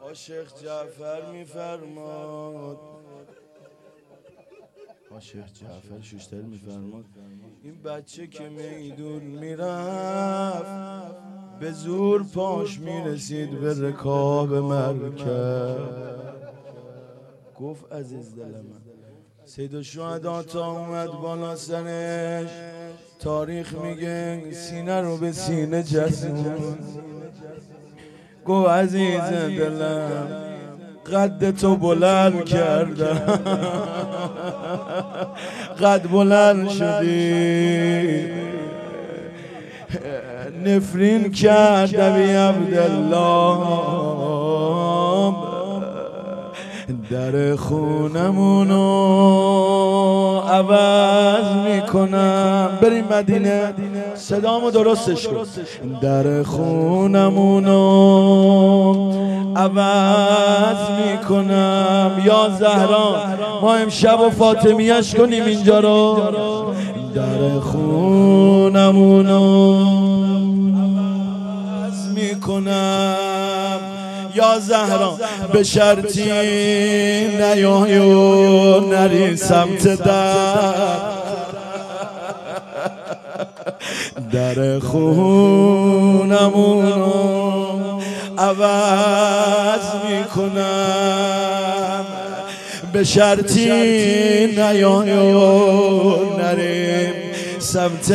شیخ جعفر میفرماد، شیخ جعفر شوشتر میفرماد این بچه که میدون میرفت به زور پاش میرسید به رکاب مرکب. گفت عزیز دل من سید الشهدا تا اومد بالا سرش، تاریخ میگه سینه رو به سینه جسون. گفت عزیز دلم قد تو بلند کردم، قد بلند شدی، نفرین کرد نبی عبدالله، در خونمونو عوض میکنم. بریم مدینه، صدامو درستش کن. در خونمونو عوض میکنم یا زهرا، ما امشب و فاطمیش کنیم اینجا رو. در خونمونو عوض میکنم یا زهرا، به شرطی نیای و نری سمت در خونمونو عوض میکنم، به شرطی نیای و نری سمت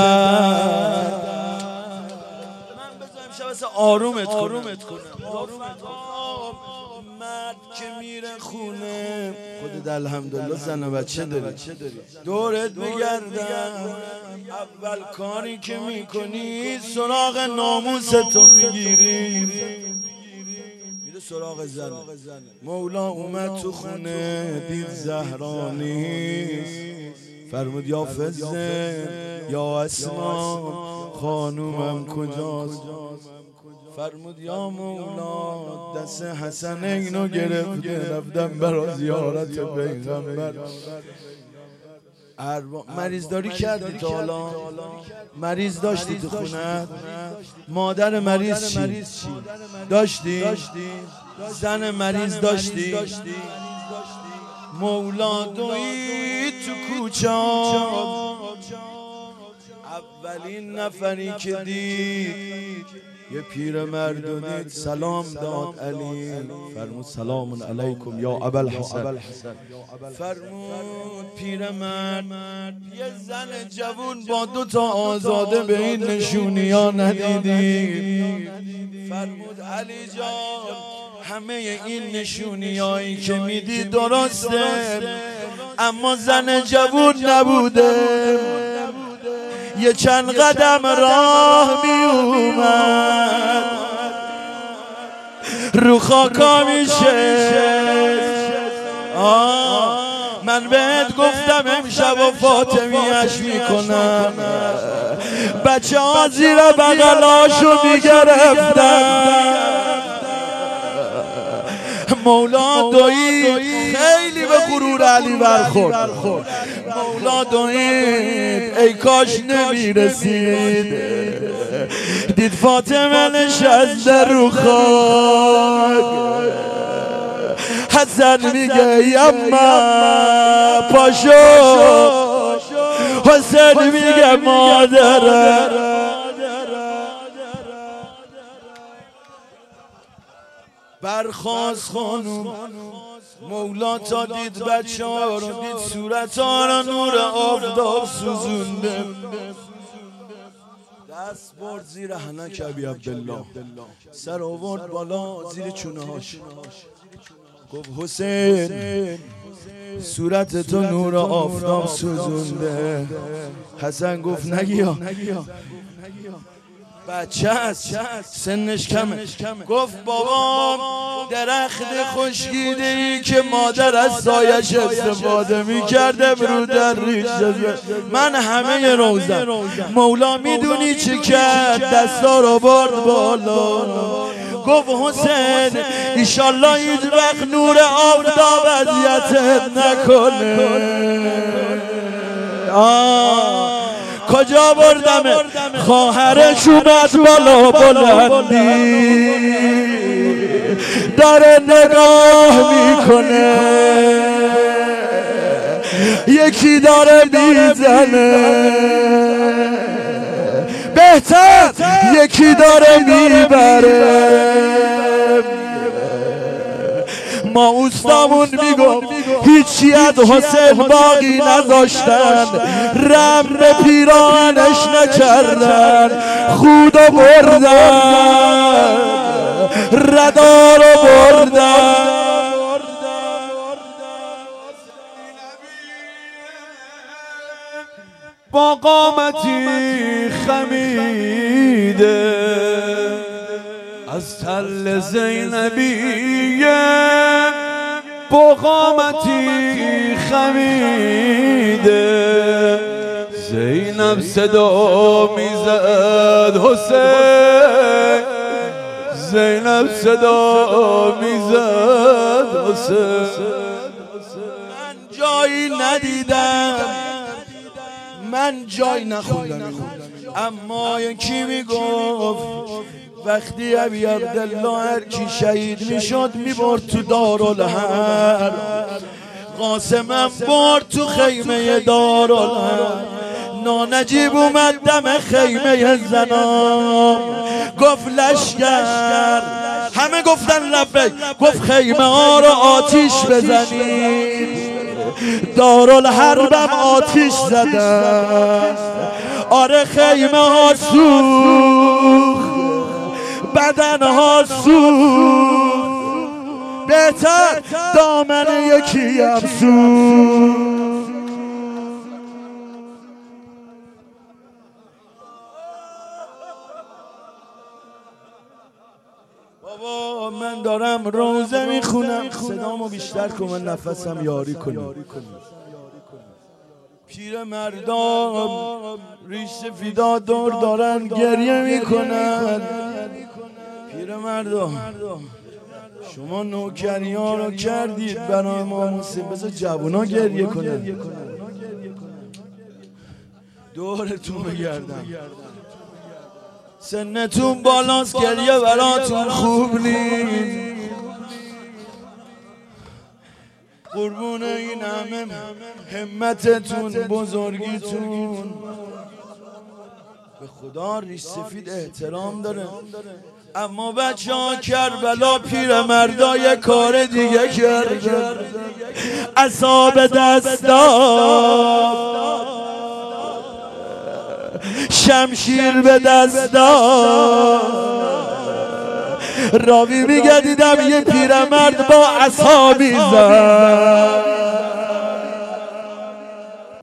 آرومت کنم. مرد که میره خونه خودت الحمدلله زن و بچه داری، دورت بگردم، اول کاری که میکنی سراغ ناموستو میگیری، میره سراغ زن. مولا اومد تو خونه دید زهرا نیست، فرمود یا فزه یا اسما خانومم کجاست؟ فرمود یا مولا دست حسنینو گرفته رفتم برا زیارت پیغمبر. مریض داری کردی تا حالا؟ مریض داشتی تو خونه؟ مادر مریض چی؟ داشتی؟ زن مریض داشتی؟ مولا دوید تو کوچه، اولین نفری که دید یه پیر مرد دید، سلام داد علی، فرمود سلام علیکم یا ابوالحسن. فرمود پیر مرد یه زن جوون با 2 آزاده به این نشونی ها ندیدی؟ فرمود علی جان همه این نشونی هایی که میدی درسته، اما زن جوون نبوده. یه چند قدم راه می اومد رو خاکا میشه. من بهت گفتم امشب و فاطمیش میکنم، بچه ها زیر بغلاشو میگرفتن. مولا دوید خیلی به غرور علی برخورد، مولا دوید ای کاش نمیرسید، دید فاطمه نشسته رو خاک. حسن میگه یما پاشو، حسن میگه مادرم. برخاست خانوم مولا تا دید بچه ها رو، دید صورت ها رو نور آفتاب سوزونده، دست برد زیر حنک ابی عبدالله، سر آورد بالا زیر چونه هاش، گفت حسین صورت تو نور آفتاب سوزونده. حسن گفت نگیا، بچه هست سنش کمه. گفت بابام درخت خشکیده ای که مادر از سایش استفاده میکرد امرو در ریش شده، من همه روزن. مولا میدونی چی کرد؟ دستا رو برد بالا، گفت حسین ایشالله هیچ وقت نور آفتاب اذیتت نکنه. کجا بردمه؟ خواهرش اومد بالا بلندی، داره نگاه میکنه، یکی داره میزنه، بهتر یکی داره میبره. ما اوستامون میگم هیچی از حسین باقی نذاشتن، رم به پیراهنش نکردن، خودو بردن، ردارو بردن. با قامتی خمیده از تل زینبیه، با قامتی خمیده زینب صدا میزد حسین، زینب صدا میزد حسین. من جایی ندیدم، من جای نخوندم، اما یکی میگفت وقتی ابی عبدالله هر کی شهید میشد میبرد تو دارالحرب، قاسمم برد تو خیمه دارالحرب. نانجیب اومد دم خیمه زنان گفت لشکر، همه گفتن لبیک، گفت خیمه ها رو آتیش بزنید. دارالحربم آتیش زدن، آره خیمه ها سوخت، بدن ها سوخت، بهتر دامن یکی هم سوخت. بابا من دارم روزه میخونم، صدامو بیشتر کن من نفسم یاری کنم. پیر مردم ریش سفیدا دور دارن گریه میکنن. پیر مردم شما نوکری ها رو کردید برای ما موسیقی، بذار جوونا گریه کنن، دورتون بگردم. سنتون بالاست گریه براتون خوب نیست. قربون این همه همتتون بزرگیتون، به خدا ریش سفید احترام داره، اما بچه ها کربلا پیر مردا کار دیگه کرد، عصا دست داد، شمشیر به دست داد. راوی میگه دیدم یه پیرمرد با عصا میزد،